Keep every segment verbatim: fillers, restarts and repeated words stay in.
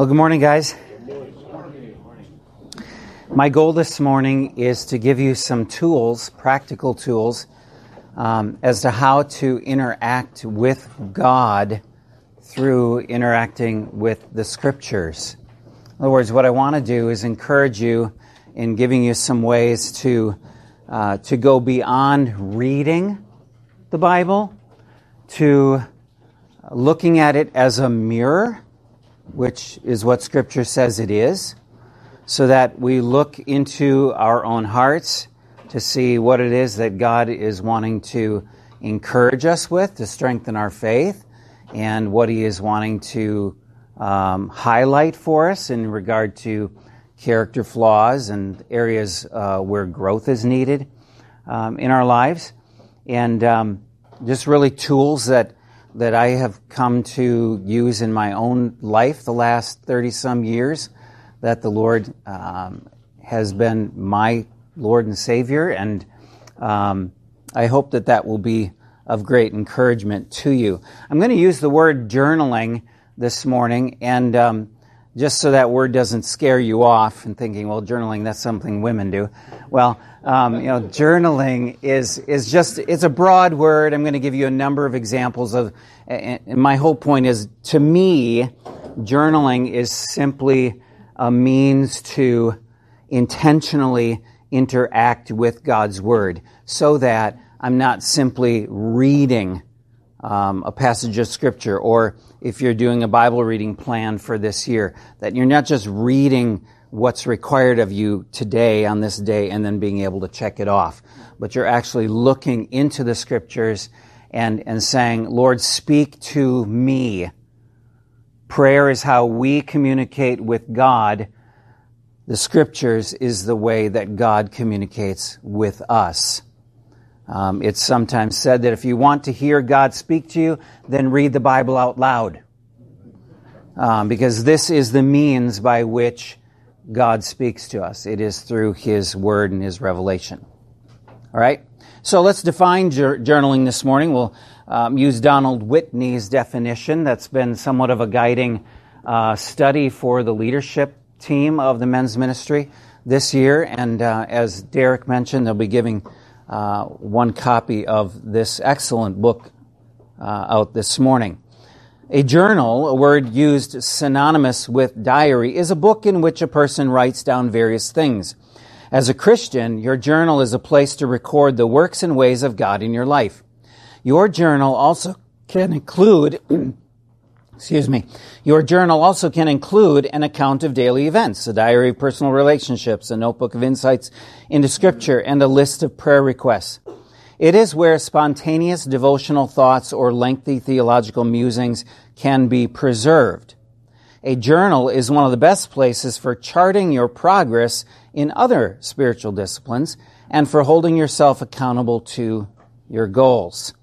Well, good morning, guys. My goal this morning is to give you some tools, practical tools, um, as to how to interact with God through interacting with the Scriptures. In other words, what I want to do is encourage you in giving you some ways to uh, to go beyond reading the Bible to looking at it as a mirror, which is what Scripture says it is, so that we look into our own hearts to see what it is that God is wanting to encourage us with, to strengthen our faith, and what He is wanting to um, highlight for us in regard to character flaws and areas uh, where growth is needed um, in our lives. And um, just really tools that that I have come to use in my own life the last thirty-some years, that the Lord um, has been my Lord and Savior, and um, I hope that that will be of great encouragement to you. I'm going to use the word journaling this morning, and um, just so that word doesn't scare you off and thinking, well, journaling, that's something women do. Well, um, you know, journaling is is just, it's a broad word. I'm going to give you a number of examples of, and my whole point is, to me, journaling is simply a means to intentionally interact with God's Word, so that I'm not simply reading um, a passage of Scripture, or if you're doing a Bible reading plan for this year, that you're not just reading what's required of you today on this day and then being able to check it off, but you're actually looking into the Scriptures and, and saying, Lord, speak to me. Prayer is how we communicate with God. The Scriptures is the way that God communicates with us. Um, it's sometimes said that if you want to hear God speak to you, then read the Bible out loud. Um, because this is the means by which God speaks to us. It is through His Word and His revelation. All right? So let's define jur- journaling this morning. We'll um, use Donald Whitney's definition. That's been somewhat of a guiding uh, study for the leadership team of the men's ministry this year. And uh, as Derek mentioned, they'll be giving uh, one copy of this excellent book uh, out this morning. A journal, a word used synonymous with diary, is a book in which a person writes down various things. As a Christian, your journal is a place to record the works and ways of God in your life. Your journal also can include, excuse me, your journal also can include an account of daily events, a diary of personal relationships, a notebook of insights into Scripture, and a list of prayer requests. It is where spontaneous devotional thoughts or lengthy theological musings can be preserved. A journal is one of the best places for charting your progress in other spiritual disciplines and for holding yourself accountable to your goals.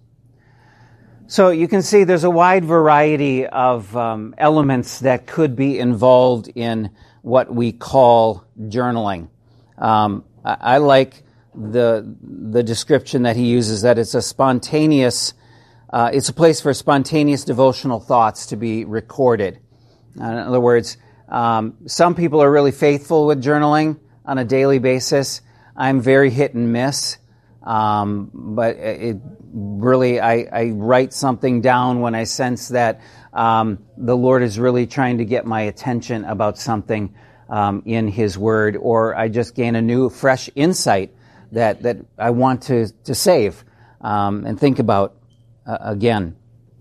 So you can see there's a wide variety of um, elements that could be involved in what we call journaling. Um, I, I like the the description that he uses, that it's a spontaneous, uh, it's a place for spontaneous devotional thoughts to be recorded. In other words, um, some people are really faithful with journaling on a daily basis. I'm very hit and miss, um, but it really, I, I write something down when I sense that um, the Lord is really trying to get my attention about something um, in His Word, or I just gain a new, fresh insight that that I want to to save um, and think about uh, again.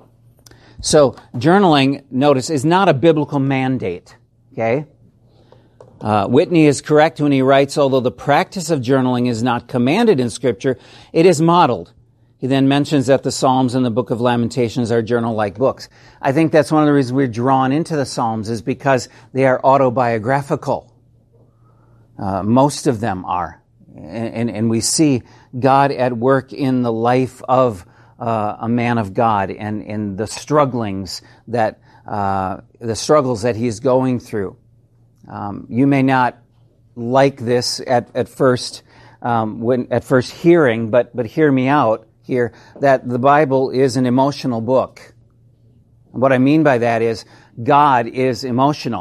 So journaling, notice, is not a biblical mandate. Okay, uh, Whitney is correct when he writes, although the practice of journaling is not commanded in Scripture, it is modeled. He then mentions that the Psalms and the Book of Lamentations are journal-like books. I think that's one of the reasons we're drawn into the Psalms, is because they are autobiographical. Uh, most of them are. And, and we see God at work in the life of uh, a man of God, and, and the strugglings that uh, the struggles that he's going through. Um, you may not like this at at first um, when at first hearing, but but hear me out here. That the Bible is an emotional book. What I mean by that is God is emotional.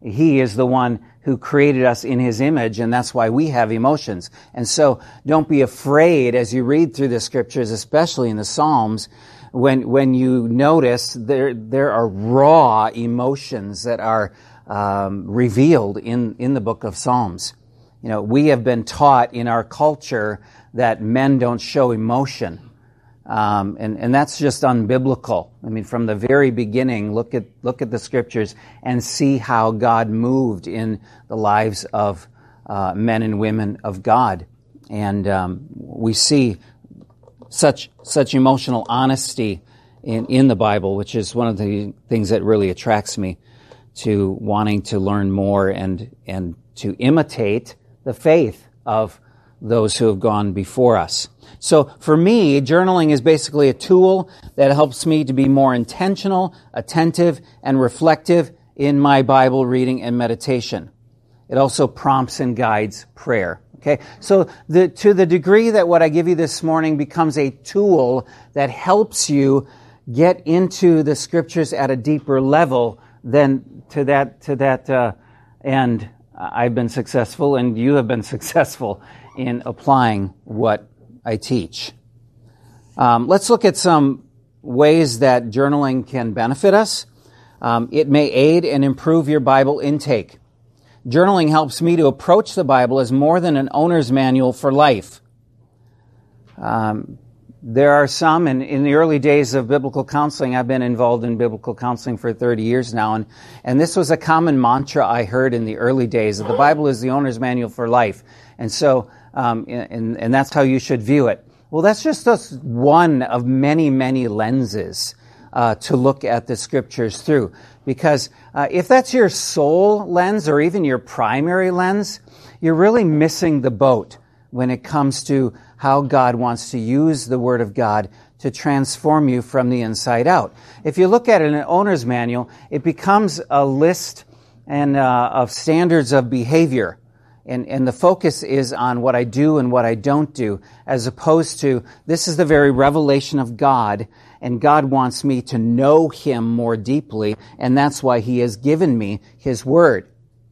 He is the one who created us in His image, and that's why we have emotions. And so don't be afraid as you read through the Scriptures, especially in the Psalms, when when you notice there there are raw emotions that are um, revealed in, in the book of Psalms. You know, we have been taught in our culture that men don't show emotion. Um, and, and that's just unbiblical. I mean, from the very beginning, look at look at the Scriptures and see how God moved in the lives of uh, men and women of God. And um, we see such such emotional honesty in, in the Bible, which is one of the things that really attracts me to wanting to learn more and and to imitate the faith of those who have gone before us. So for me, journaling is basically a tool that helps me to be more intentional, attentive, and reflective in my Bible reading and meditation. It also prompts and guides prayer. Okay, so the, to the degree that what I give you this morning becomes a tool that helps you get into the Scriptures at a deeper level, then to that to that uh, end, I've been successful, and you have been successful in applying what I teach. Um, let's look at some ways that journaling can benefit us. Um, it may aid and improve your Bible intake. Journaling helps me to approach the Bible as more than an owner's manual for life. Um, there are some, and in the early days of biblical counseling, I've been involved in biblical counseling for thirty years now, and, and this was a common mantra I heard in the early days, that the Bible is the owner's manual for life. And so, um, and, and that's how you should view it. Well, that's just just one of many, many lenses uh, to look at the Scriptures through. Because uh, if that's your sole lens or even your primary lens, you're really missing the boat when it comes to how God wants to use the Word of God to transform you from the inside out. If you look at it in an owner's manual, it becomes a list and uh, of standards of behavior. And, and the focus is on what I do and what I don't do, as opposed to, this is the very revelation of God, and God wants me to know Him more deeply, and that's why He has given me His Word.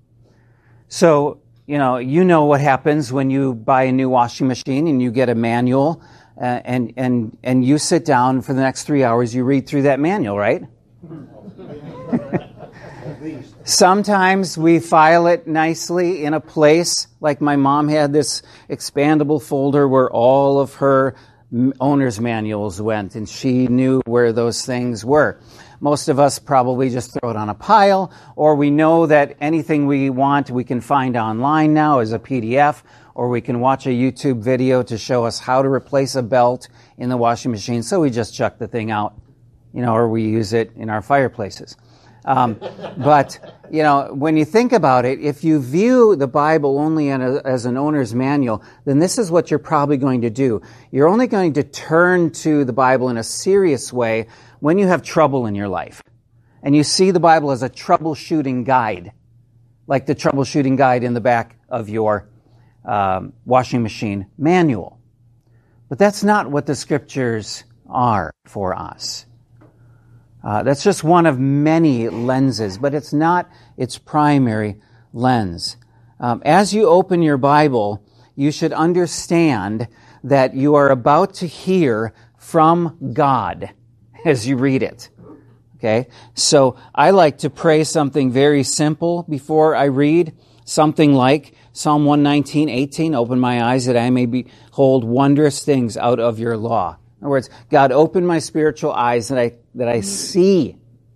So, you know, you know what happens when you buy a new washing machine and you get a manual, uh, and, and, and you sit down for the next three hours, you read through that manual, right? Sometimes we file it nicely in a place, like my mom had this expandable folder where all of her owner's manuals went, and she knew where those things were. Most of us probably just throw it on a pile, or we know that anything we want we can find online now as a P D F, or we can watch a YouTube video to show us how to replace a belt in the washing machine, so we just chuck the thing out, you know, or we use it in our fireplaces. Um, but, you know, when you think about it, if you view the Bible only as an owner's manual, then this is what you're probably going to do. You're only going to turn to the Bible in a serious way when you have trouble in your life. And you see the Bible as a troubleshooting guide, like the troubleshooting guide in the back of your um, washing machine manual. But that's not what the Scriptures are for us. Uh, that's just one of many lenses, but it's not its primary lens. Um, as you open your Bible, you should understand that you are about to hear from God as you read it. Okay? So I like to pray something very simple before I read, something like Psalm one nineteen, eighteen, open my eyes that I may behold wondrous things out of your law. In other words, God, open my spiritual eyes that I that I see.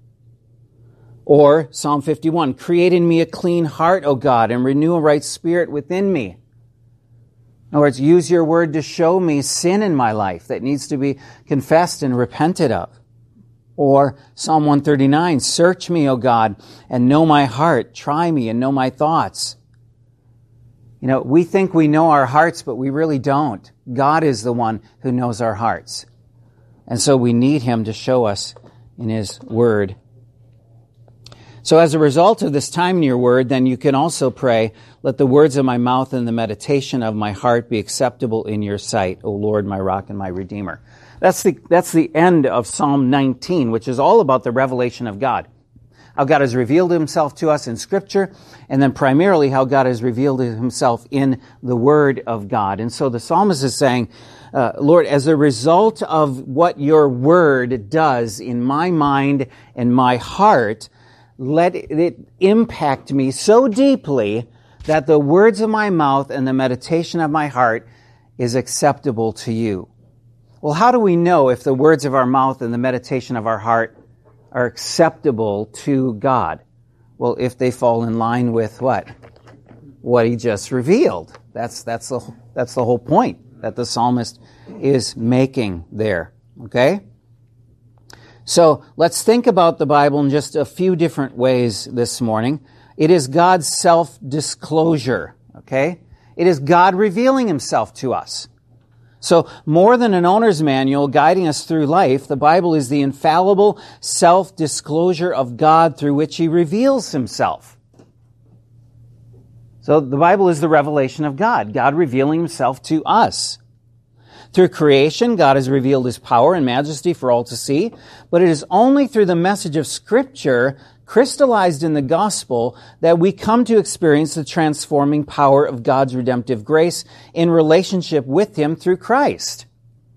Or Psalm fifty-one, create in me a clean heart, O God, and renew a right spirit within me. In other words, use your word to show me sin in my life that needs to be confessed and repented of. Or Psalm one thirty-nine, search me, O God, and know my heart. Try me and know my thoughts. You know, we think we know our hearts, but we really don't. God is the one who knows our hearts. And so we need Him to show us in His Word. So as a result of this time in your Word, then you can also pray, let the words of my mouth and the meditation of my heart be acceptable in your sight, O Lord, my rock and my redeemer. That's the, that's the end of Psalm nineteen, which is all about the revelation of God. how God has revealed himself to us in Scripture, and then primarily how God has revealed himself in the Word of God. And so the psalmist is saying, uh, Lord, as a result of what your Word does in my mind and my heart, let it impact me so deeply that the words of my mouth and the meditation of my heart is acceptable to you. Well, how do we know if the words of our mouth and the meditation of our heart are acceptable to God? Well, if they fall in line with what? What he just revealed. That's that's the that's the whole point that the psalmist is making there. Okay? So let's think about the Bible in just a few different ways this morning. It is God's self-disclosure. Okay? It is God revealing himself to us. So more than an owner's manual guiding us through life, the Bible is the infallible self-disclosure of God through which he reveals himself. So the Bible is the revelation of God, God revealing himself to us. Through creation, God has revealed his power and majesty for all to see, but it is only through the message of Scripture crystallized in the gospel that we come to experience the transforming power of God's redemptive grace in relationship with him through Christ.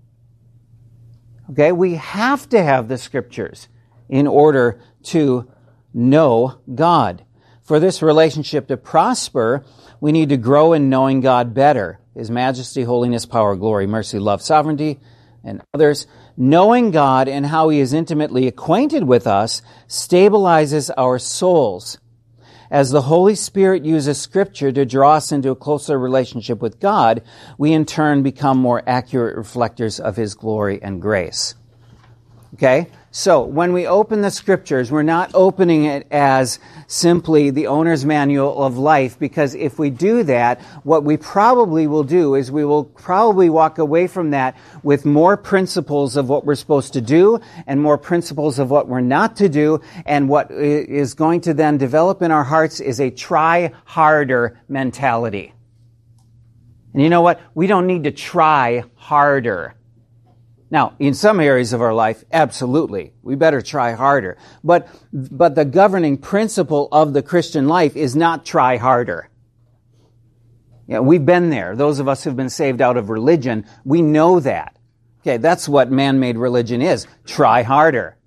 Okay, we have to have the Scriptures in order to know God. For this relationship to prosper, we need to grow in knowing God better. His majesty, holiness, power, glory, mercy, love, sovereignty, and others. Knowing God and how he is intimately acquainted with us stabilizes our souls. As the Holy Spirit uses Scripture to draw us into a closer relationship with God, we in turn become more accurate reflectors of his glory and grace. Okay? So, when we open the Scriptures, we're not opening it as simply the owner's manual of life, because if we do that, what we probably will do is we will probably walk away from that with more principles of what we're supposed to do and more principles of what we're not to do, and what is going to then develop in our hearts is a try harder mentality. And you know what? We don't need to try harder. Now, in some areas of our life, absolutely. We better try harder. But, but the governing principle of the Christian life is not try harder. Yeah, we've been there. Those of us who've been saved out of religion, we know that. Okay, that's what man-made religion is. Try harder.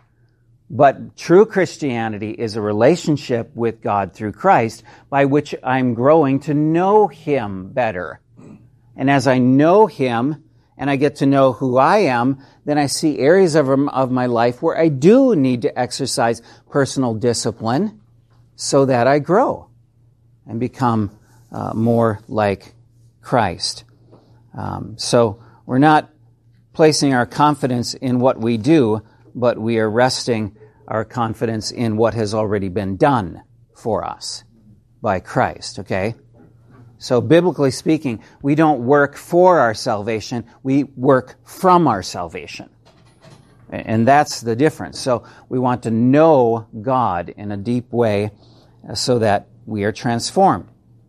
But true Christianity is a relationship with God through Christ by which I'm growing to know him better. And as I know him, and I get to know who I am, then I see areas of, of my life where I do need to exercise personal discipline so that I grow and become uh, more like Christ. Um, so we're not placing our confidence in what we do, but we are resting our confidence in what has already been done for us by Christ, okay? So biblically speaking, we don't work for our salvation, we work from our salvation. And that's the difference. So we want to know God in a deep way so that we are transformed.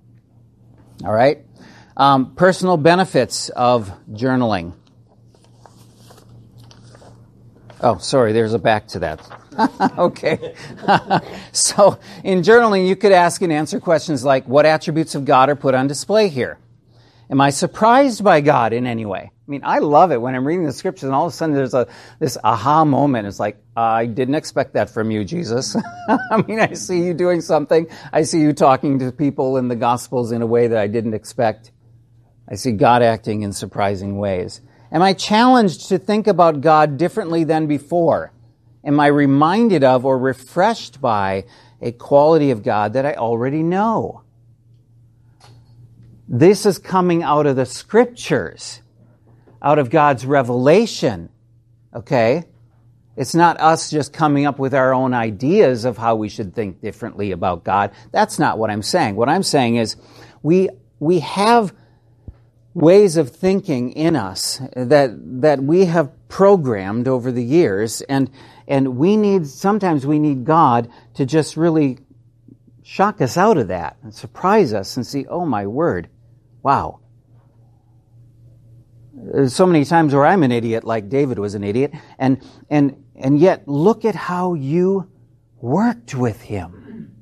All right? Um, personal benefits of journaling. Oh, sorry, there's a back to that. Okay. So, in journaling, you could ask and answer questions like, what attributes of God are put on display here? Am I surprised by God in any way? I mean, I love it when I'm reading the Scriptures and all of a sudden there's a this aha moment. It's like, I didn't expect that from you, Jesus. I mean, I see you doing something. I see you talking to people in the Gospels in a way that I didn't expect. I see God acting in surprising ways. Am I challenged to think about God differently than before? Am I reminded of or refreshed by a quality of God that I already know? This is coming out of the Scriptures, out of God's revelation, okay? It's not us just coming up with our own ideas of how we should think differently about God. That's not what I'm saying. What I'm saying is we we have ways of thinking in us that that we have programmed over the years, and and we need sometimes we need God to just really shock us out of that and surprise us and see, oh my word, wow. There's so many times where I'm an idiot, like David was an idiot, and and and yet look at how you worked with him.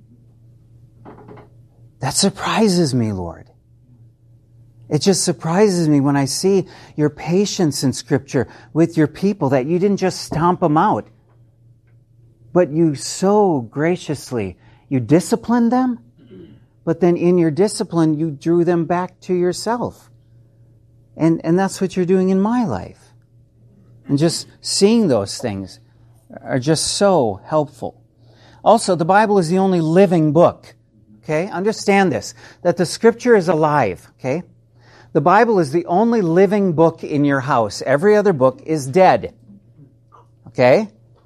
That surprises me, Lord. It just surprises me when I see your patience in Scripture with your people, that you didn't just stomp them out, but you so graciously, you disciplined them, but then in your discipline, you drew them back to yourself. And, and that's what you're doing in my life. And just seeing those things are just so helpful. Also, the Bible is the only living book. Okay? Understand this, that the Scripture is alive. Okay? The Bible is the only living book in your house. Every other book is dead. Okay?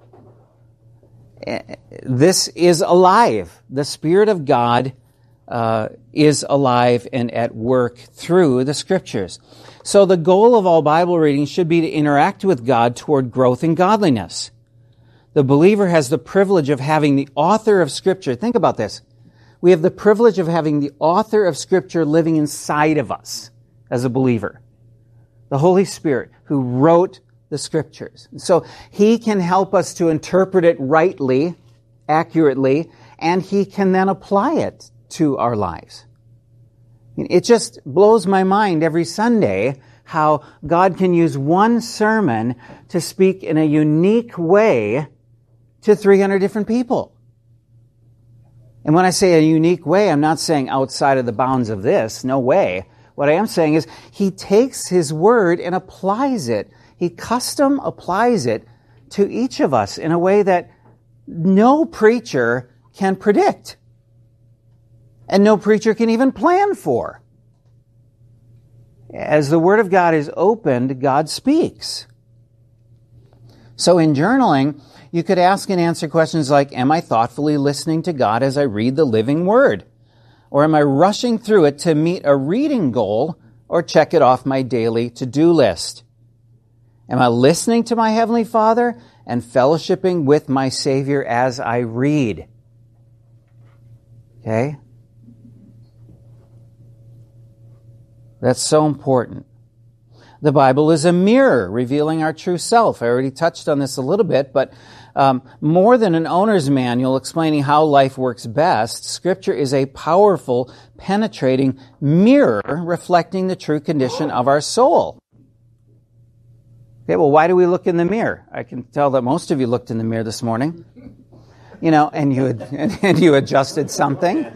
This is alive. The Spirit of God uh, is alive and at work through the Scriptures. So the goal of all Bible reading should be to interact with God toward growth in godliness. The believer has the privilege of having the author of Scripture. Think about this. We have the privilege of having the author of Scripture living inside of us as a believer. The Holy Spirit who wrote the Scriptures. So He can help us to interpret it rightly, accurately, and He can then apply it to our lives. It just blows my mind every Sunday how God can use one sermon to speak in a unique way to three hundred different people. And when I say a unique way, I'm not saying outside of the bounds of this. No way. What I am saying is He takes His Word and applies it. He custom applies it to each of us in a way that no preacher can predict. And no preacher can even plan for. As the Word of God is opened, God speaks. So in journaling, you could ask and answer questions like, am I thoughtfully listening to God as I read the living Word? Or am I rushing through it to meet a reading goal or check it off my daily to-do list? Am I listening to my Heavenly Father and fellowshipping with my Savior as I read? Okay? That's so important. The Bible is a mirror revealing our true self. I already touched on this a little bit, but um, more than an owner's manual explaining how life works best, Scripture is a powerful, penetrating mirror reflecting the true condition of our soul. Okay, well, why do we look in the mirror? I can tell that most of you looked in the mirror this morning, you know, and you and, and you adjusted something.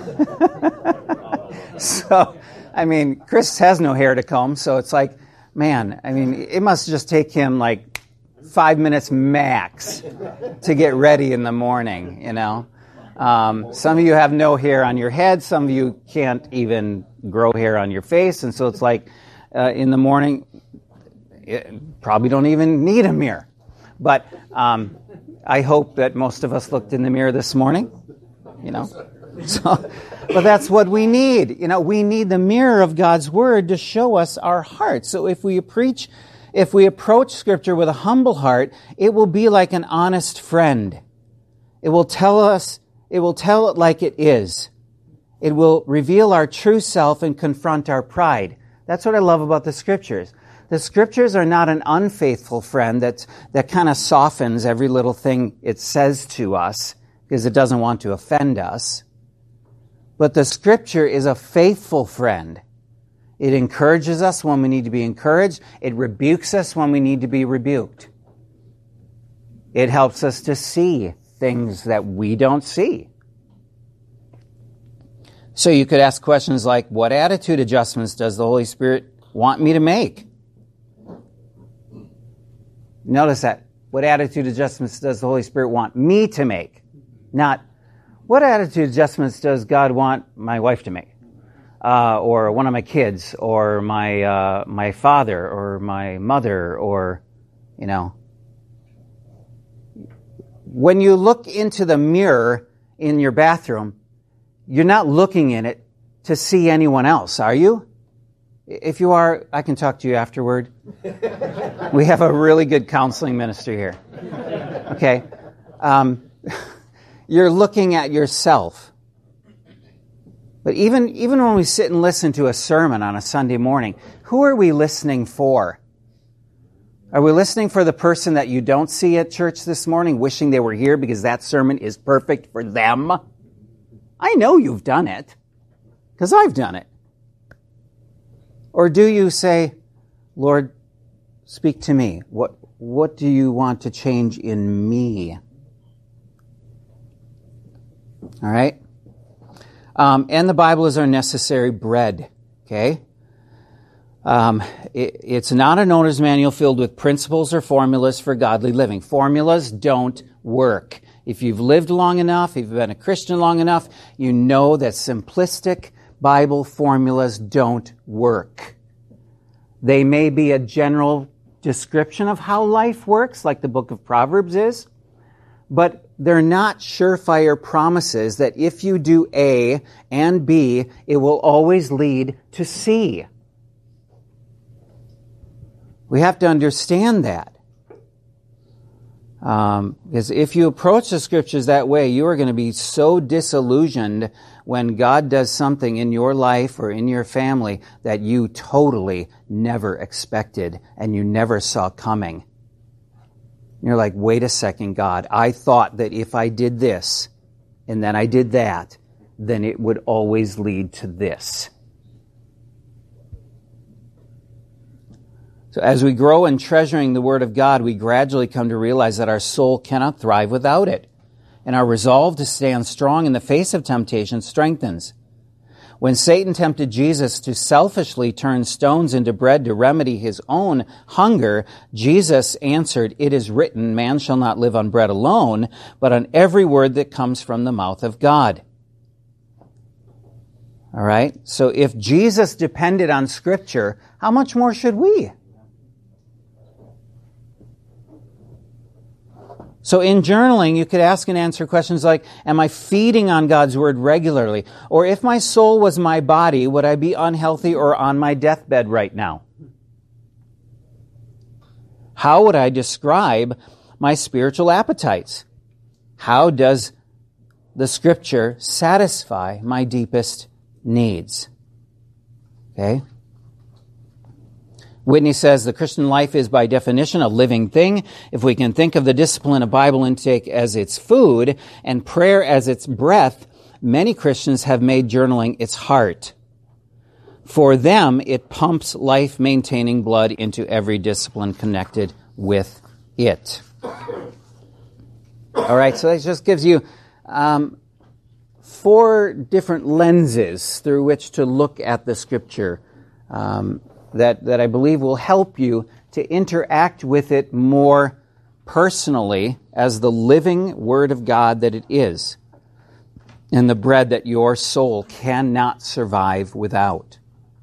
So, I mean, Chris has no hair to comb, so it's like, man, I mean, it must just take him like five minutes max to get ready in the morning, you know. Um, some of you have no hair on your head. Some of you can't even grow hair on your face. And so it's like uh, in the morning, it probably don't even need a mirror. But um, I hope that most of us looked in the mirror this morning, you know. So, but that's what we need. You know, we need the mirror of God's Word to show us our heart. So if we preach, if we approach Scripture with a humble heart, it will be like an honest friend. It will tell us, it will tell it like it is. It will reveal our true self and confront our pride. That's what I love about the Scriptures. The Scriptures are not an unfaithful friend that, that kind of softens every little thing it says to us because it doesn't want to offend us. But the Scripture is a faithful friend. It encourages us when we need to be encouraged. It rebukes us when we need to be rebuked. It helps us to see things that we don't see. So you could ask questions like, what attitude adjustments does the Holy Spirit want me to make? Notice that. What attitude adjustments does the Holy Spirit want me to make? Not, what attitude adjustments does God want my wife to make? Uh, or one of my kids, or my uh, my father, or my mother, or, you know. When you look into the mirror in your bathroom, you're not looking in it to see anyone else, are you? If you are, I can talk to you afterward. We have a really good counseling ministry here. Okay? Um, you're looking at yourself. But even, even when we sit and listen to a sermon on a Sunday morning, who are we listening for? Are we listening for the person that you don't see at church this morning, wishing they were here because that sermon is perfect for them? I know you've done it, because I've done it. Or do you say, Lord, speak to me. What, what do you want to change in me? All right? Um, and the Bible is our necessary bread, okay? Um, it, it's not an owner's manual filled with principles or formulas for godly living. Formulas don't work. If you've lived long enough, if you've been a Christian long enough, you know that simplistic Bible formulas don't work. They may be a general description of how life works, like the book of Proverbs is, but they're not surefire promises that if you do A and B, it will always lead to C. We have to understand that. Um, because if you approach the Scriptures that way, you are going to be so disillusioned when God does something in your life or in your family that you totally never expected and you never saw coming. You're like, wait a second, God, I thought that if I did this and then I did that, then it would always lead to this. So as we grow in treasuring the Word of God, we gradually come to realize that our soul cannot thrive without it, and our resolve to stand strong in the face of temptation strengthens. When Satan tempted Jesus to selfishly turn stones into bread to remedy his own hunger, Jesus answered, "It is written, man shall not live on bread alone, but on every word that comes from the mouth of God." All right? So if Jesus depended on Scripture, how much more should we? So in journaling, you could ask and answer questions like, am I feeding on God's Word regularly? Or if my soul was my body, would I be unhealthy or on my deathbed right now? How would I describe my spiritual appetites? How does the Scripture satisfy my deepest needs? Okay? Whitney says the Christian life is by definition a living thing. If we can think of the discipline of Bible intake as its food and prayer as its breath, many Christians have made journaling its heart. For them, it pumps life-maintaining blood into every discipline connected with it. All right, so that just gives you um, four different lenses through which to look at the Scripture. Um, That, that I believe will help you to interact with it more personally as the living Word of God that it is, and the bread that your soul cannot survive without.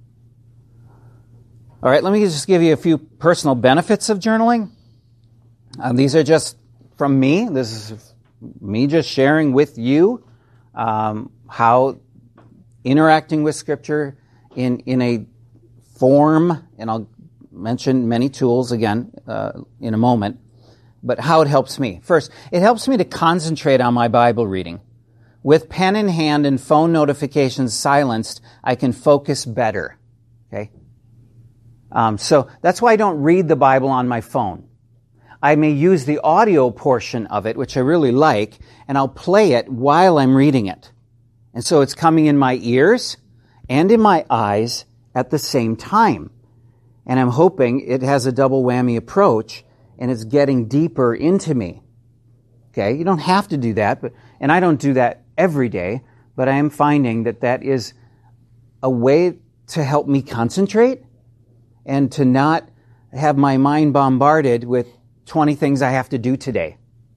All right, let me just give you a few personal benefits of journaling. Uh, these are just from me. This is me just sharing with you um, how interacting with Scripture in, in a form, and I'll mention many tools again uh, in a moment, but how it helps me. First, it helps me to concentrate on my Bible reading. With pen in hand and phone notifications silenced, I can focus better. Okay? Um, so that's why I don't read the Bible on my phone. I may use the audio portion of it, which I really like, and I'll play it while I'm reading it. And so it's coming in my ears and in my eyes at the same time. And I'm hoping it has a double whammy approach and it's getting deeper into me. Okay? You don't have to do that, but and I don't do that every day, but I am finding that that is a way to help me concentrate and to not have my mind bombarded with twenty things I have to do today.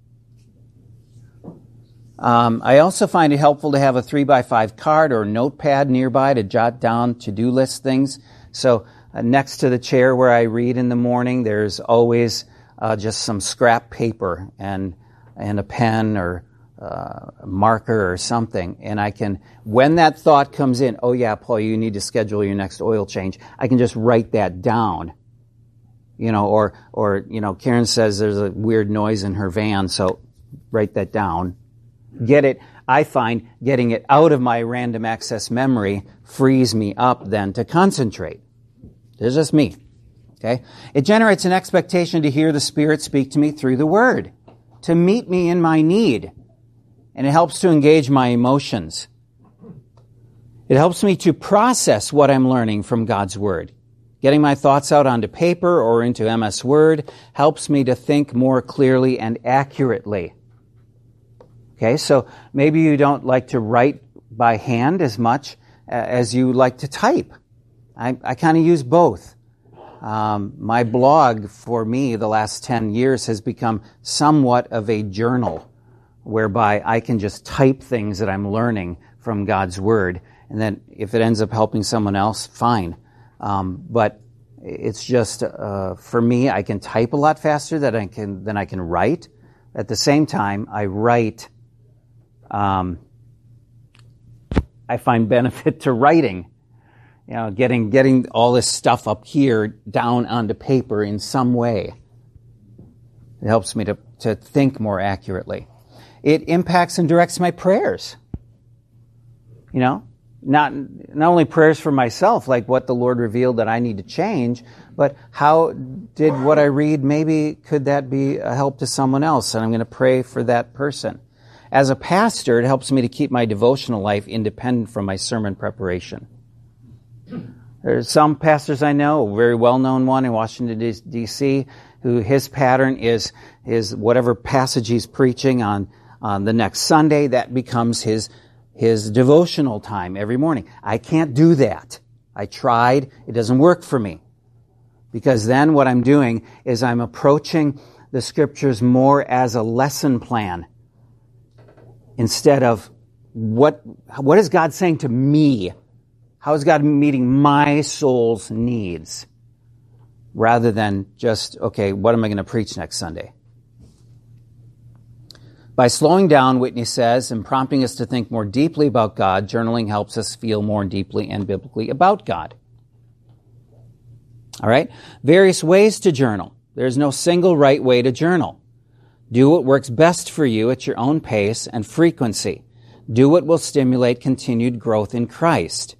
Um, I also find it helpful to have a three by five card or notepad nearby to jot down to-do list things. So uh, next to the chair where I read in the morning, there's always uh, just some scrap paper and and a pen or uh, a marker or something. And I can, when that thought comes in, oh yeah, Paul, you need to schedule your next oil change, I can just write that down. You know, or, or you know, Karen says there's a weird noise in her van, so write that down. Get it, I find getting it out of my random access memory frees me up then to concentrate. It's just me. Okay? It generates an expectation to hear the Spirit speak to me through the Word, to meet me in my need. And it helps to engage my emotions. It helps me to process what I'm learning from God's Word. Getting my thoughts out onto paper or into M S Word helps me to think more clearly and accurately. Okay, so maybe you don't like to write by hand as much as you like to type. I, I kind of use both. Um, my blog, for me, the last ten years has become somewhat of a journal whereby I can just type things that I'm learning from God's Word. And then if it ends up helping someone else, fine. Um, but it's just, uh, for me, I can type a lot faster than I can, than I can write. At the same time, I write, um, I find benefit to writing. You know, getting, getting all this stuff up here down onto paper in some way. It helps me to, to think more accurately. It impacts and directs my prayers. You know, not, not only prayers for myself, like what the Lord revealed that I need to change, but how did what I read, maybe could that be a help to someone else? And I'm going to pray for that person. As a pastor, it helps me to keep my devotional life independent from my sermon preparation. There's some pastors I know, a very well-known one in Washington, D C, who his pattern is, is whatever passage he's preaching on, on the next Sunday, that becomes his his devotional time every morning. I can't do that. I tried. It doesn't work for me. Because then what I'm doing is I'm approaching the Scriptures more as a lesson plan instead of what what is God saying to me? How is God meeting my soul's needs? Rather than just, okay, what am I going to preach next Sunday? By slowing down, Whitney says, and prompting us to think more deeply about God, journaling helps us feel more deeply and biblically about God. All right? Various ways to journal. There's no single right way to journal. Do what works best for you at your own pace and frequency. Do what will stimulate continued growth in Christ.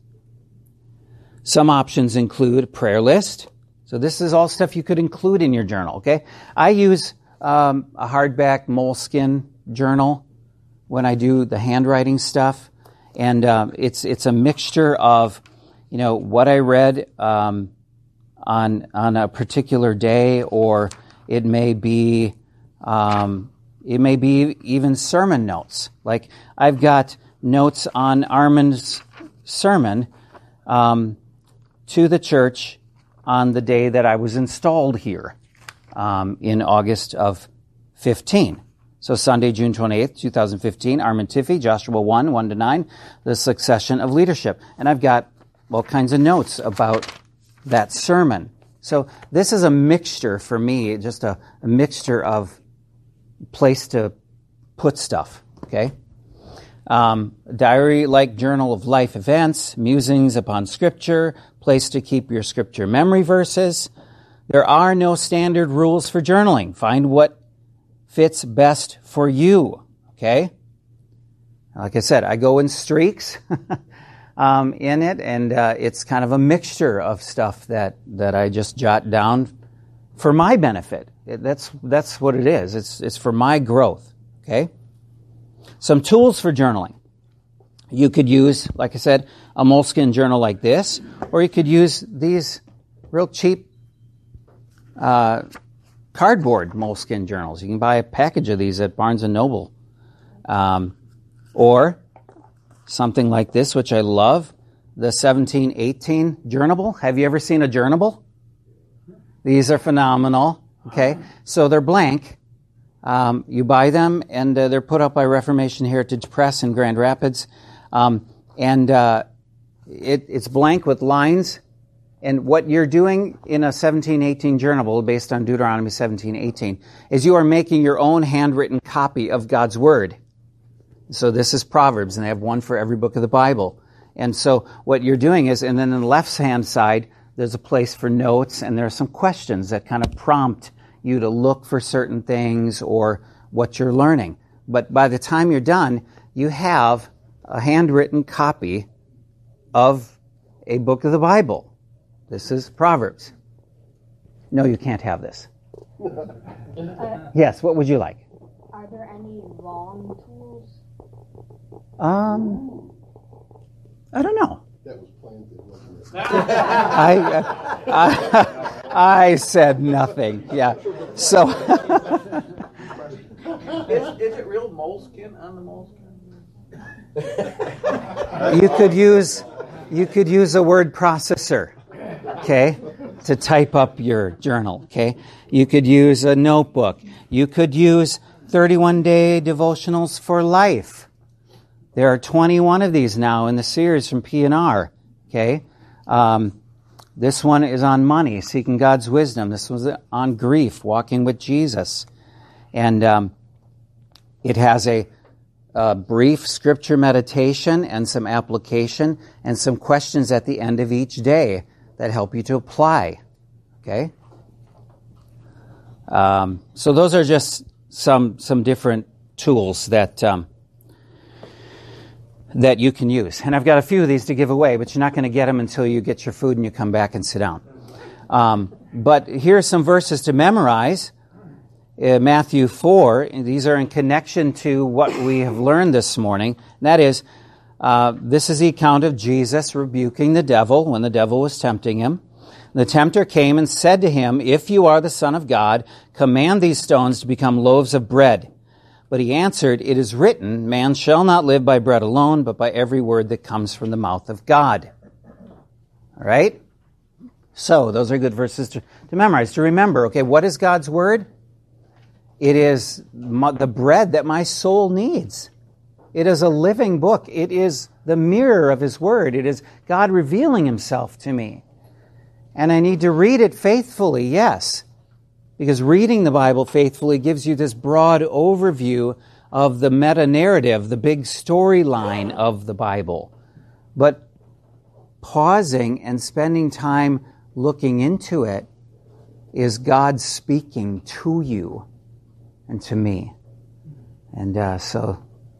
Some options include a prayer list. So this is all stuff you could include in your journal, okay? I use um, a hardback Moleskine journal when I do the handwriting stuff. And um, it's it's a mixture of, you know, what I read um, on on a particular day, or it may be um, it may be even sermon notes. Like I've got notes on Armin's sermon um, to the church on the day that I was installed here um, in August of fifteen. So Sunday, June twenty-eighth, twenty fifteen, Armin Tiffy, Joshua one, one to nine, the succession of leadership. And I've got all kinds of notes about that sermon. So this is a mixture for me, just a, a mixture of place to put stuff, okay? Um, diary-like journal of life events, musings upon Scripture, place to keep your Scripture memory verses. There are no standard rules for journaling. Find what fits best for you, okay? Like I said, I go in streaks um, in it, and uh, it's kind of a mixture of stuff that, that I just jot down for my benefit. It, that's that's what it is. It's it's for my growth, okay? Some tools for journaling. You could use, like I said, a Moleskine journal like this, or you could use these real cheap uh, cardboard Moleskine journals. You can buy a package of these at Barnes and Noble. Um, or something like this, which I love, the seventeen eighteen Journable. Have you ever seen a Journable? These are phenomenal, okay? So they're blank. Um, you buy them, and uh, they're put up by Reformation Heritage Press in Grand Rapids. Um, and uh, it, it's blank with lines. And what you're doing in a seventeen eighteen journal, based on Deuteronomy seventeen eighteen, is you are making your own handwritten copy of God's Word. So this is Proverbs, and they have one for every book of the Bible. And so what you're doing is, and then on the left-hand side, there's a place for notes, and there are some questions that kind of prompt you to look for certain things or what you're learning. But by the time you're done, you have a handwritten copy of a book of the Bible. This is Proverbs. No, you can't have this. Uh, Yes, what would you like? Are there any wrong tools? Um, I don't know. That was planted, wasn't it? I, I, I said nothing. Yeah. So, Is, is it real moleskin on the moleskin? you could use you could use a word processor, okay, to type up your journal, okay? You could use a notebook. You could use thirty-one day devotionals for life. There are twenty-one of these now in the series from P and R, okay? Um, this one is on money, seeking God's wisdom. This was on grief, walking with Jesus. And um, it has a, a brief scripture meditation and some application and some questions at the end of each day that help you to apply, okay? Um, so those are just some some different tools that um, that you can use. And I've got a few of these to give away, but you're not going to get them until you get your food and you come back and sit down. Um, but here are some verses to memorize. Uh, Matthew four, and these are in connection to what we have learned this morning. And that is, uh, this is the account of Jesus rebuking the devil when the devil was tempting him. The tempter came and said to him, "If you are the Son of God, command these stones to become loaves of bread." But he answered, "It is written, man shall not live by bread alone, but by every word that comes from the mouth of God." All right? So, those are good verses to, to memorize, to remember. Okay, what is God's word? It is my, the bread that my soul needs. It is a living book. It is the mirror of His word. It is God revealing Himself to me. And I need to read it faithfully, yes. Because reading the Bible faithfully gives you this broad overview of the meta-narrative, the big storyline of the Bible. But pausing and spending time looking into it is God speaking to you and to me. And uh, so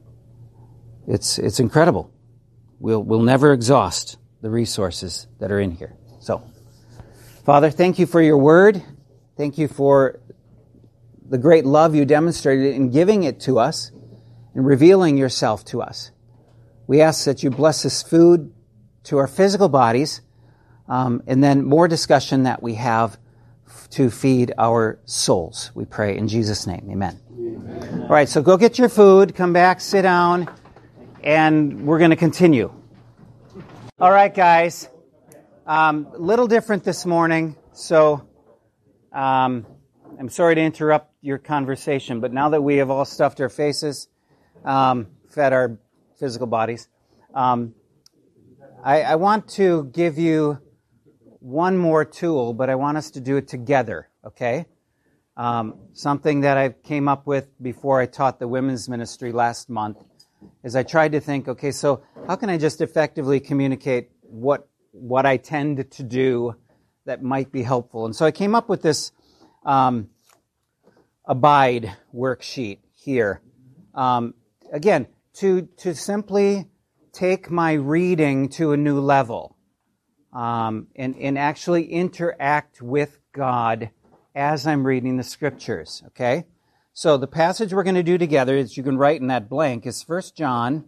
it's it's incredible. We'll we'll never exhaust the resources that are in here. So, Father, thank you for your word. Thank you for the great love you demonstrated in giving it to us and revealing yourself to us. We ask that you bless this food to our physical bodies, um, and then more discussion that we have f- to feed our souls. We pray in Jesus' name. Amen. Amen. All right, so go get your food, come back, sit down, and we're going to continue. All right, guys. Um, a little different this morning, so... Um, I'm sorry to interrupt your conversation, but now that we have all stuffed our faces, um, fed our physical bodies, um, I, I want to give you one more tool, but I want us to do it together, okay? Um, something that I came up with before I taught the women's ministry last month is I tried to think, okay, so how can I just effectively communicate what what I tend to do that might be helpful? And so I came up with this um, Abide worksheet here. Um, again, to to simply take my reading to a new level um, and, and actually interact with God as I'm reading the Scriptures, okay? So the passage we're going to do together, as you can write in that blank, is First John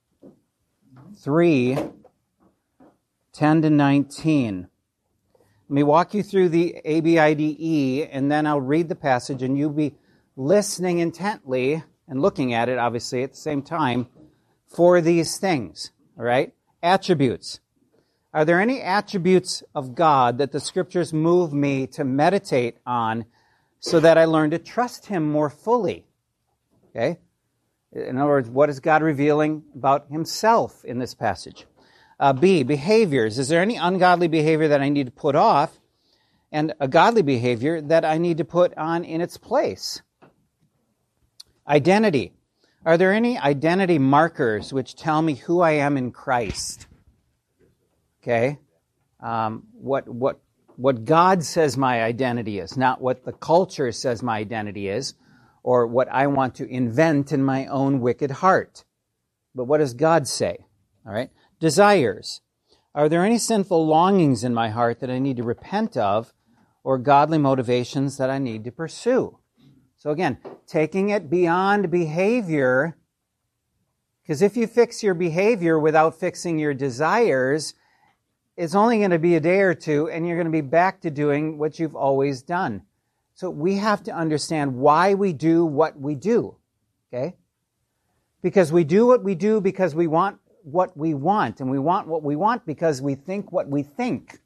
three, ten to nineteen. Let me walk you through the A B I D E, and then I'll read the passage, and you'll be listening intently and looking at it, obviously, at the same time, for these things, all right? Attributes. Are there any attributes of God that the Scriptures move me to meditate on so that I learn to trust Him more fully? Okay? In other words, what is God revealing about Himself in this passage? Uh, B, behaviors. Is there any ungodly behavior that I need to put off and a godly behavior that I need to put on in its place? Identity. Are there any identity markers which tell me who I am in Christ? Okay? Um, what what what God says my identity is, not what the culture says my identity is, or what I want to invent in my own wicked heart. But what does God say? All right? Desires. Are there any sinful longings in my heart that I need to repent of or godly motivations that I need to pursue. So again, taking it beyond behavior, because if you fix your behavior without fixing your desires, it's only going to be a day or two, and you're going to be back to doing what you've always done. So we have to understand why we do what we do, okay? Because we do what we do because we want what we want, and we want what we want because we think what we think.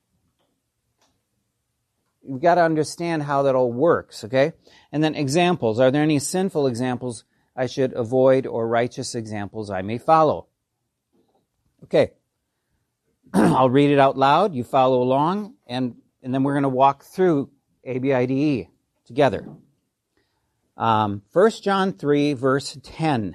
You've got to understand how that all works, okay? And then examples. Are there any sinful examples I should avoid or righteous examples I may follow? Okay. I'll read it out loud. You follow along, and, and then we're going to walk through A B I D E together. Um, First John three, verse ten.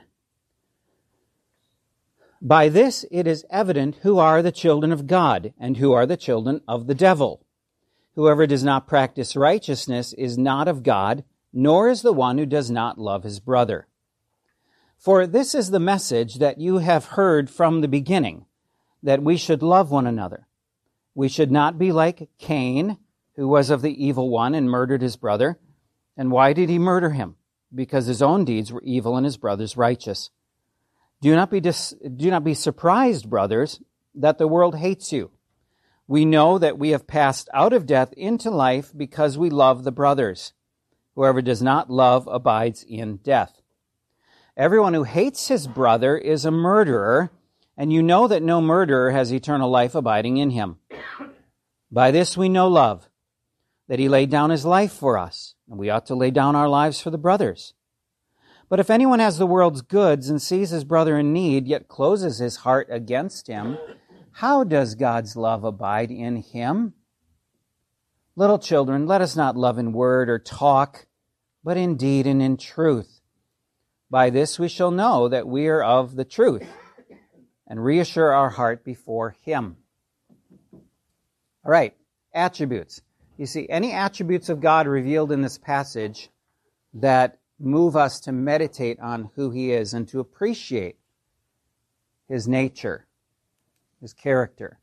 By this it is evident who are the children of God and who are the children of the devil. Whoever does not practice righteousness is not of God, nor is the one who does not love his brother. For this is the message that you have heard from the beginning, that we should love one another. We should not be like Cain, who was of the evil one and murdered his brother. And why did he murder him? Because his own deeds were evil and his brother's righteous. Do not be dis- do not be surprised, brothers, that the world hates you. We know that we have passed out of death into life because we love the brothers. Whoever does not love abides in death. Everyone who hates his brother is a murderer, and you know that no murderer has eternal life abiding in him. By this we know love, that he laid down his life for us, and we ought to lay down our lives for the brothers. But if anyone has the world's goods and sees his brother in need, yet closes his heart against him, how does God's love abide in him? Little children, let us not love in word or talk, but in deed and in truth. By this we shall know that we are of the truth, and reassure our heart before him. All right, attributes. You see, any attributes of God revealed in this passage that move us to meditate on who he is and to appreciate his nature, his character.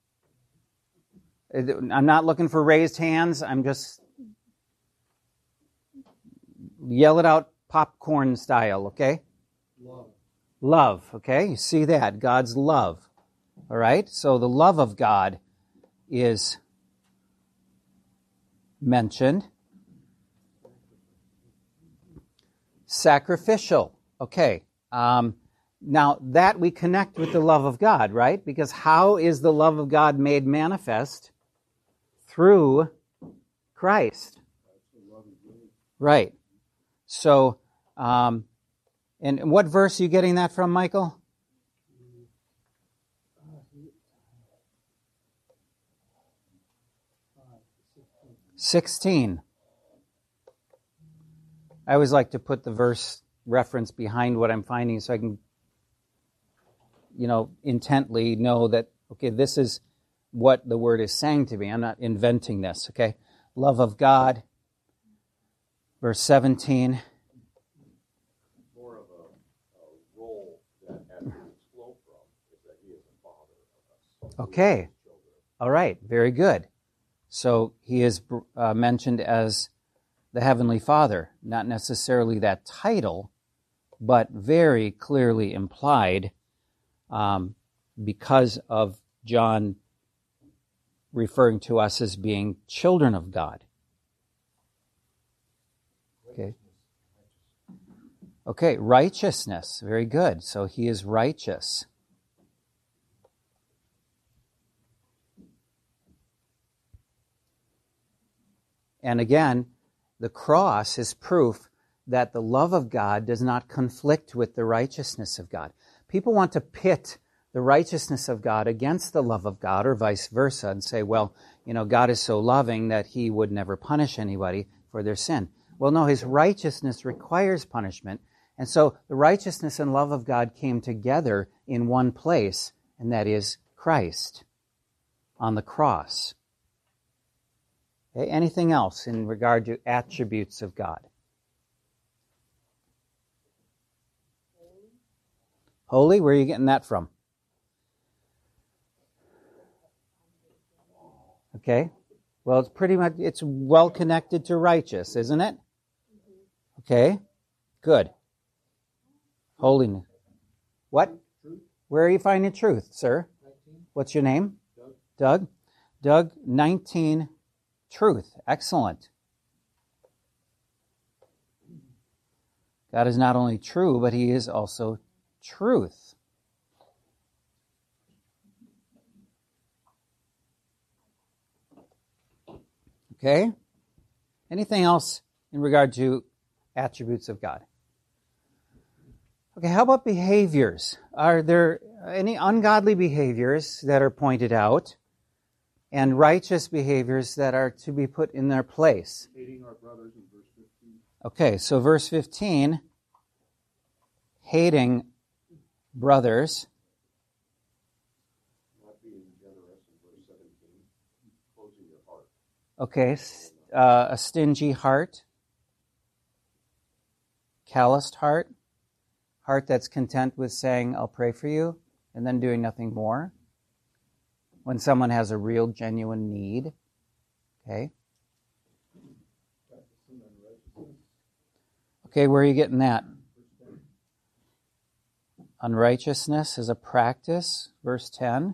I'm not looking for raised hands. I'm just yell it out popcorn style, okay? Love. Love, okay? You see that, God's love. All right? So the love of God is mentioned. Sacrificial, okay. Um, now, that we connect with the love of God, right? Because how is the love of God made manifest? Through Christ. Right. So, um, and what verse are you getting that from, Michael? sixteen. I always like to put the verse reference behind what I'm finding so I can, you know, intently know that, okay, this is what the word is saying to me. I'm not inventing this, okay? Love of God, verse seventeen. More of a, a role that attributes flow from is that he is the father of us. Okay. All right. Very good. So he is uh, mentioned as the Heavenly Father, not necessarily that title, but very clearly implied um, because of John referring to us as being children of God. Okay. Okay, righteousness. Very good. So he is righteous. And again, the cross is proof that the love of God does not conflict with the righteousness of God. People want to pit the righteousness of God against the love of God or vice versa and say, well, you know, God is so loving that he would never punish anybody for their sin. Well, no, his righteousness requires punishment. And so the righteousness and love of God came together in one place, and that is Christ on the cross. Okay, anything else in regard to attributes of God? Holy, where are you getting that from? Okay. Well, it's pretty much, it's well connected to righteous, isn't it? Okay, good. Holiness. What? Where are you finding truth, sir? What's your name? Doug. Doug, Doug nineteen, truth. Excellent. God is not only true, but he is also truth. Okay? Anything else in regard to attributes of God? Okay, how about behaviors? Are there any ungodly behaviors that are pointed out and righteous behaviors that are to be put in their place? Hating our brothers in verse fifteen. Okay, so verse fifteen, hating brothers. Not being generous in verse seventeen. Closing your heart. Okay, uh, a stingy heart, calloused heart, heart that's content with saying, I'll pray for you, and then doing nothing more. When someone has a real, genuine need. Okay. Okay, where are you getting that? Unrighteousness is a practice, verse ten.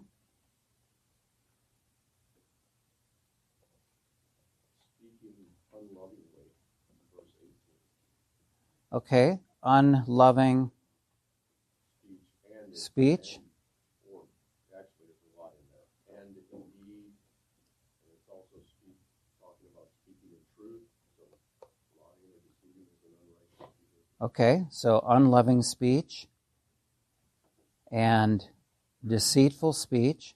Speaking unlovingly, verse eighteen. Okay, unloving Speech and speech. or actually there's a lot in there. And indeed, and it's also speak talking about speaking in truth. So lying or deceiving is an unrighteous behavior. Okay, so unloving speech and deceitful speech.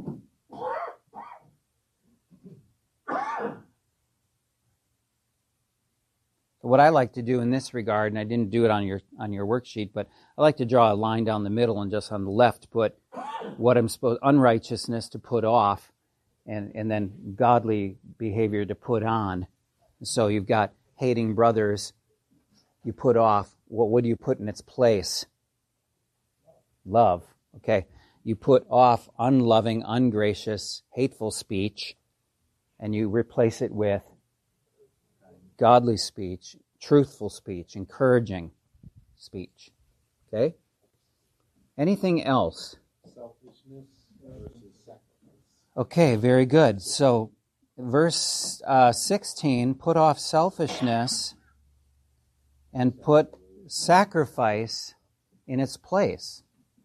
What I like to do in this regard, and I didn't do it on your on your worksheet, but I like to draw a line down the middle and just on the left put what I'm supposed, unrighteousness to put off, and, and then godly behavior to put on. So you've got hating brothers, you put off. What, what do you put in its place? Love. Okay. You put off unloving, ungracious, hateful speech, and you replace it with godly speech, truthful speech, encouraging speech. Okay? Anything else? Selfishness versus sacrifice. Okay, very good. So, verse uh, sixteen, put off selfishness and put sacrifice in its place.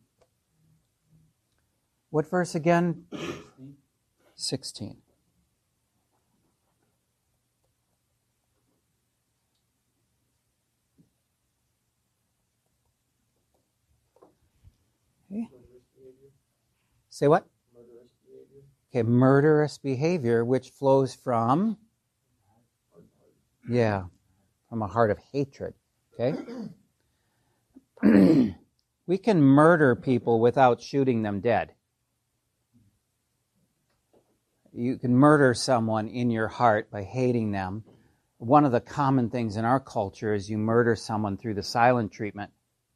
What verse again? sixteen. Okay. Say what? Murderous behavior. Okay, murderous behavior, which flows from, yeah, from a heart of hatred. Okay? We can murder people without shooting them dead. You can murder someone in your heart by hating them. One of the common things in our culture is you murder someone through the silent treatment.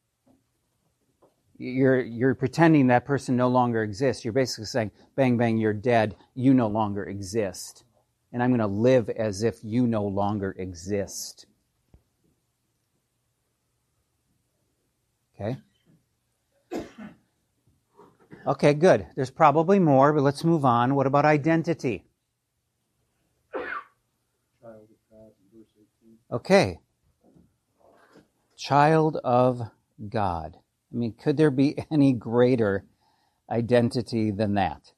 You're you're pretending that person no longer exists. You're basically saying, bang, bang, you're dead. You no longer exist. And I'm going to live as if you no longer exist. Okay? Okay, good. There's probably more, but let's move on. What about identity? Child of God in verse eighteen. Okay. Child of God. I mean, could there be any greater identity than that?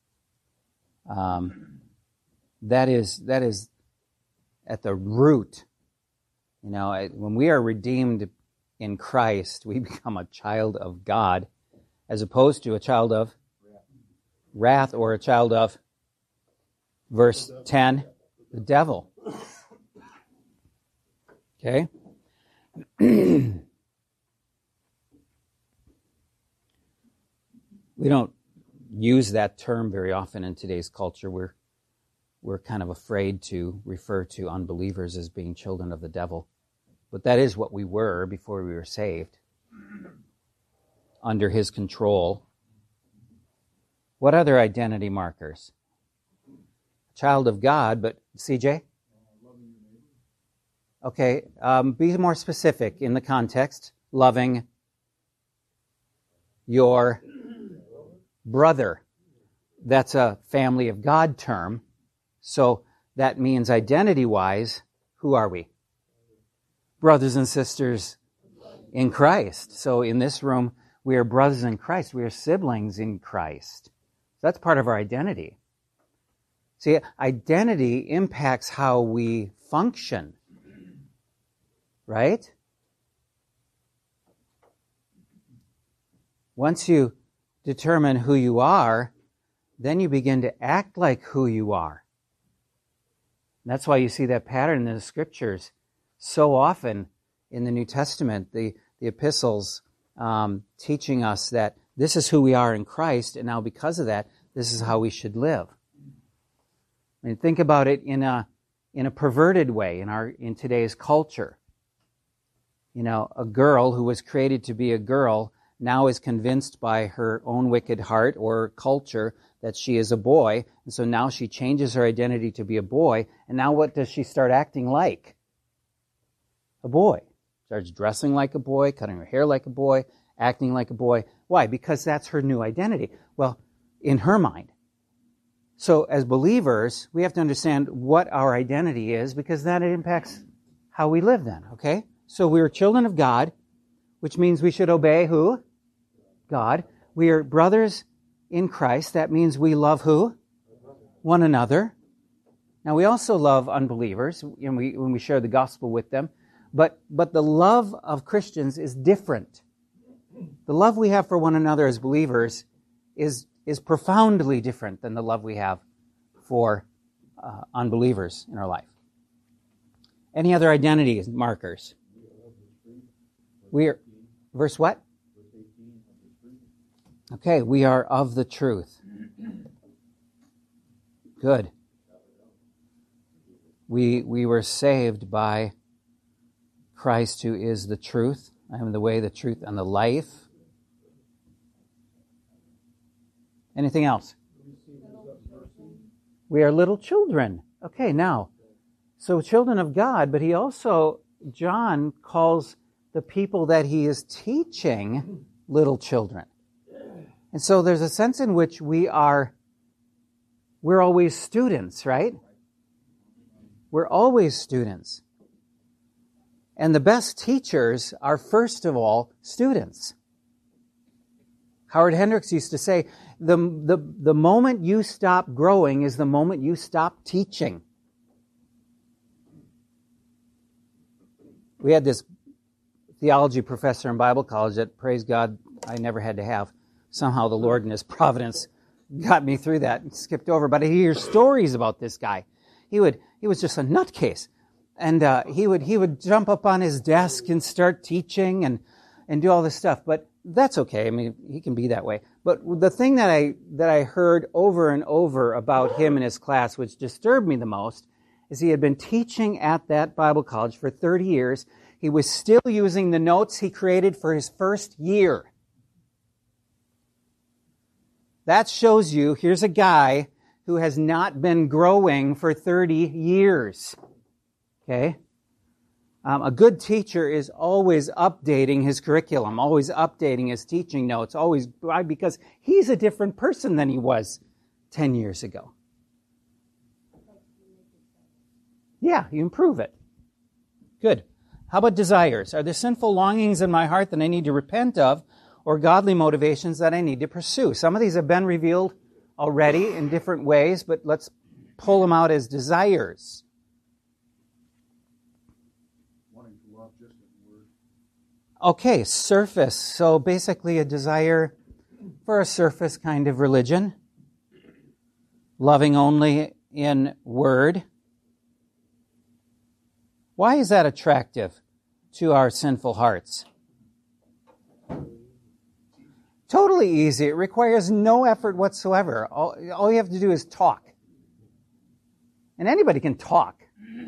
Um, that is that is at the root. You know, when we are redeemed in Christ, we become a child of God, as opposed to a child of wrath or a child of, verse ten, the devil. Okay? We don't use that term very often in today's culture. We're we're kind of afraid to refer to unbelievers as being children of the devil. But that is what we were before we were saved, under his control. What other identity markers? child of God, but C J? Okay, um, be more specific in the context. Loving your brother. That's a family of God term. So that means identity-wise, who are we? Brothers and sisters in Christ. So in this room, we are brothers in Christ. We are siblings in Christ. That's part of our identity. See, identity impacts how we function. Right? Once you determine who you are, then you begin to act like who you are. That's why you see that pattern in the Scriptures so often in the New Testament, the, the epistles um, teaching us that this is who we are in Christ, and now because of that, this is how we should live. I mean, think about it in a in a perverted way in our in today's culture. You know, a girl who was created to be a girl now is convinced by her own wicked heart or culture that she is a boy, and so now she changes her identity to be a boy, and now what does she start acting like? A boy. Starts dressing like a boy, cutting her hair like a boy, acting like a boy. Why? Because that's her new identity. Well, in her mind. So as believers, we have to understand what our identity is, because that impacts how we live then, okay? So we are children of God, which means we should obey who? God. We are brothers in Christ. That means we love who? One another. Now we also love unbelievers when we, when we share the gospel with them. But, but the love of Christians is different. The love we have for one another as believers is, is profoundly different than the love we have for uh, unbelievers in our life. Any other identity markers? We are, verse what? Okay, we are of the truth. Good. We, we were saved by Christ, who is the truth. I am the way, the truth, and the life. Anything else? We are little children. Okay, now, so children of God, but he also, John calls the people that he is teaching little children. And so there's a sense in which we are, we're always students, right? We're always students. And the best teachers are, first of all, students. Howard Hendricks used to say, the, the, the moment you stop growing is the moment you stop teaching. We had this theology professor in Bible college that, praise God, I never had to have. Somehow the Lord in His providence got me through that and skipped over. But I hear stories about this guy. He would, he was just a nutcase. And uh, he would he would jump up on his desk and start teaching and, and do all this stuff. But that's okay. I mean, he can be that way. But the thing that I that I heard over and over about him in his class, which disturbed me the most, is he had been teaching at that Bible college for thirty years. He was still using the notes he created for his first year. That shows you, here's a guy who has not been growing for thirty years. Okay? Um, a good teacher is always updating his curriculum, always updating his teaching notes, always, because he's a different person than he was ten years ago. Yeah, you improve it. Good. How about desires? Are there sinful longings in my heart that I need to repent of, or godly motivations that I need to pursue? Some of these have been revealed already in different ways, but let's pull them out as desires. Okay, surface. So basically a desire for a surface kind of religion. Loving only in word. Why is that attractive to our sinful hearts? Totally easy. It requires no effort whatsoever. All, all you have to do is talk. And anybody can talk.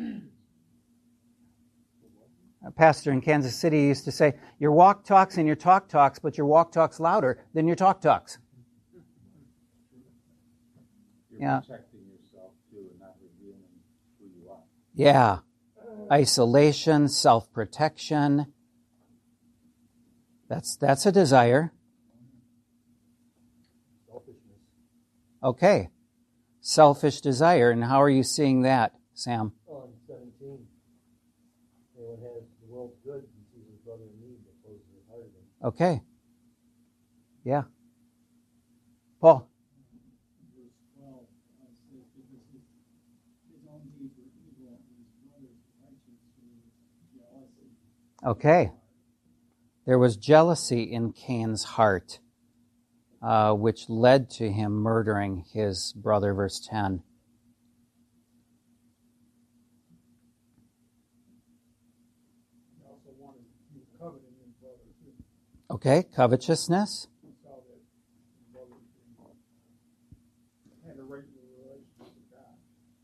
A pastor in Kansas City used to say, your walk talks and your talk talks, but your walk talks louder than your talk talks. You're Yeah. protecting yourself too, and Yeah. Isolation, self-protection. That's that's a desire. Selfishness. Okay. Selfish desire. And how are you seeing that, Sam? On seventeen, anyone has the world's good and sees his brother in need that closes his heart of him. Okay. Yeah. Paul? Verse twelve uh, says, because his, his own deeds were evil and his brother's righteous through jealousy. Okay. There was jealousy in Cain's heart, uh, which led to him murdering his brother, verse ten. He also wanted to covet in his brother too. Okay, covetousness. He saw that his brother had a regular relationship with God.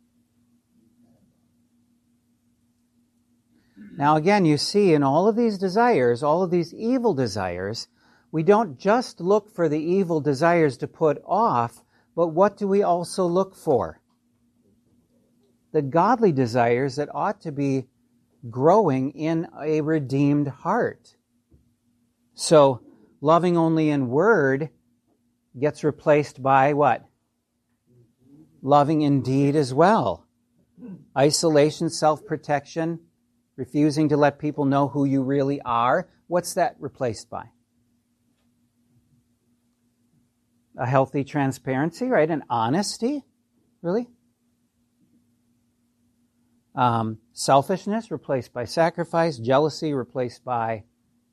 Now again, you see in all of these desires, all of these evil desires, we don't just look for the evil desires to put off, but what do we also look for? The godly desires that ought to be growing in a redeemed heart. So, loving only in word gets replaced by what? Loving in deed as well. Isolation, self-protection, refusing to let people know who you really are. What's that replaced by? A healthy transparency, right? An honesty, really? Um, selfishness replaced by sacrifice. Jealousy replaced by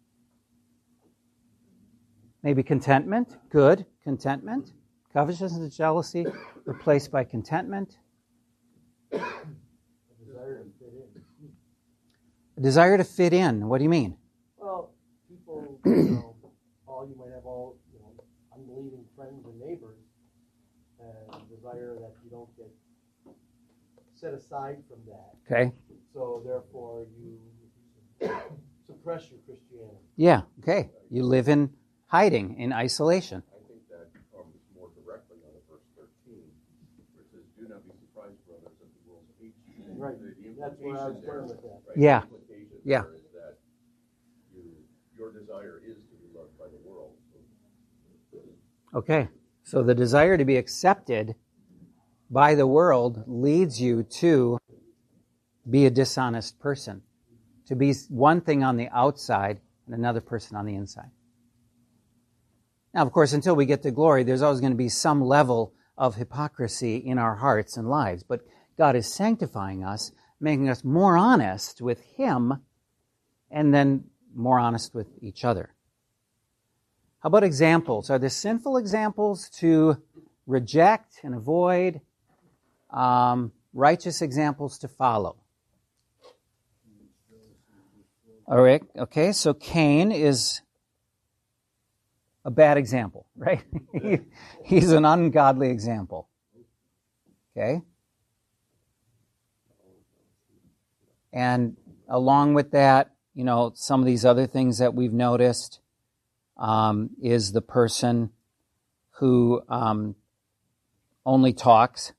maybe contentment. Good, contentment. Covetousness and jealousy replaced by contentment. A desire to fit in. A desire to fit in. What do you mean? Well, people, you know, all you might have all, you know, unbelieving friends and neighbors, and desire that you don't get set aside from that. Okay. So therefore, you suppress your Christianity. Yeah, okay. You live in hiding, in isolation. I think that comes more directly out of verse thirteen, where it says, "Do not be surprised, brothers, at the world's hate you." Right. The, the That's where I was implication there, going with that. right, Yeah. the implication Yeah. there is that you, your desire is to be loved by the world. So, Okay. So the desire to be accepted by the world leads you to be a dishonest person, to be one thing on the outside and another person on the inside. Now, of course, until we get to glory, there's always going to be some level of hypocrisy in our hearts and lives, but God is sanctifying us, making us more honest with Him, and then more honest with each other. How about examples? Are there sinful examples to reject and avoid? Um, righteous examples to follow? All right, okay, so Cain is a bad example, right? he, he's an ungodly example. Okay? And along with that, you know, some of these other things that we've noticed um, is the person who um, only talks.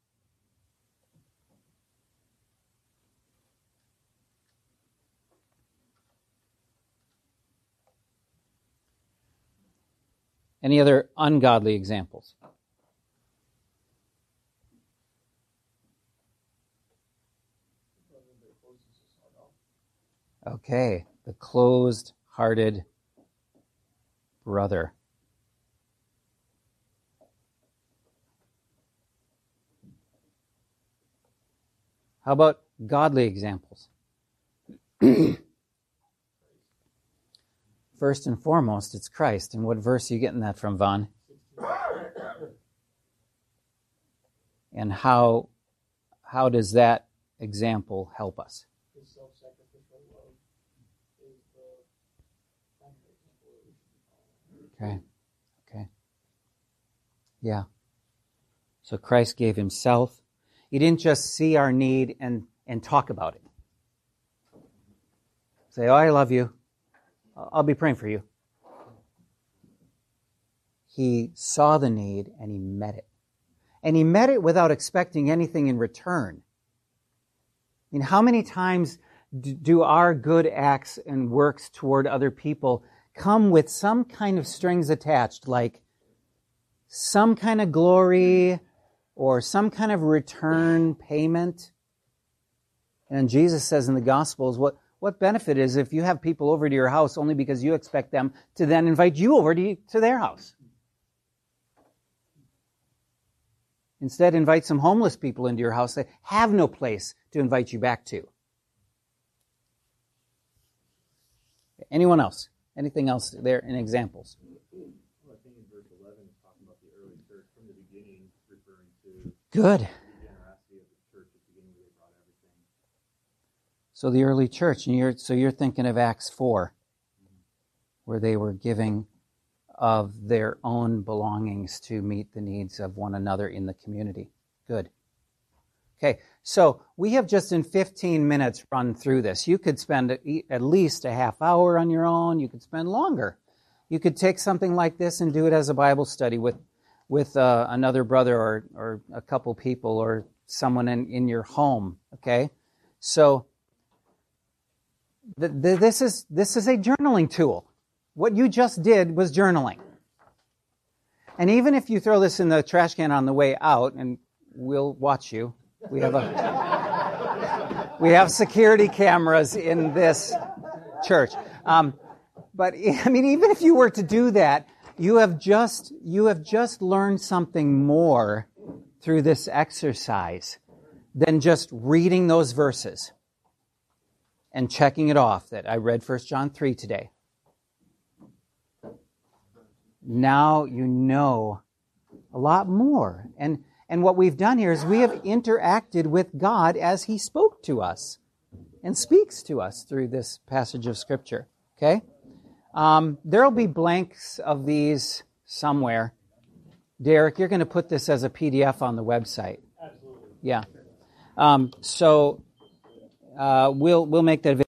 Any other ungodly examples? Okay, the closed-hearted brother. How about godly examples? First and foremost, it's Christ. And what verse are you getting that from, Vaughn? And how how does that example help us? His self-sacrificial love is the primary example that we should be following. Okay. Okay. Yeah. So Christ gave Himself. He didn't just see our need and, and talk about it. Say, oh, I love you. I'll be praying for you. He saw the need and He met it. And He met it without expecting anything in return. mean, how many times d- do our good acts and works toward other people come with some kind of strings attached, like some kind of glory or some kind of return payment? And Jesus says in the Gospels, what, what benefit is if you have people over to your house only because you expect them to then invite you over to, to their house? Instead, invite some homeless people into your house that have no place to invite you back to. Anyone else? Anything else there in examples? Well, I think in verse eleven, it's talking about the early church from the beginning, referring to Good. the generosity of the church at the beginning where they brought everything. So the early church, and you're so you're thinking of Acts four, where they were giving of their own belongings to meet the needs of one another in the community. Good. Okay, so we have just in fifteen minutes run through this. You could spend at least a half hour on your own. You could spend longer. You could take something like this and do it as a Bible study with with uh, another brother or, or a couple people or someone in, in your home, okay? So the, the, this is this is a journaling tool. What you just did was journaling. And even if you throw this in the trash can on the way out, and we'll watch you, we have a we have security cameras in this church. Um, but I mean, even if you were to do that, you have just you have just learned something more through this exercise than just reading those verses and checking it off that I read First John three today. Now you know a lot more. And and what we've done here is we have interacted with God as He spoke to us and speaks to us through this passage of Scripture. Okay? Um, there will be blanks of these somewhere. Derek, you're going to put this as a P D F on the website. Absolutely. Yeah. Um, so uh, we'll we'll make that available.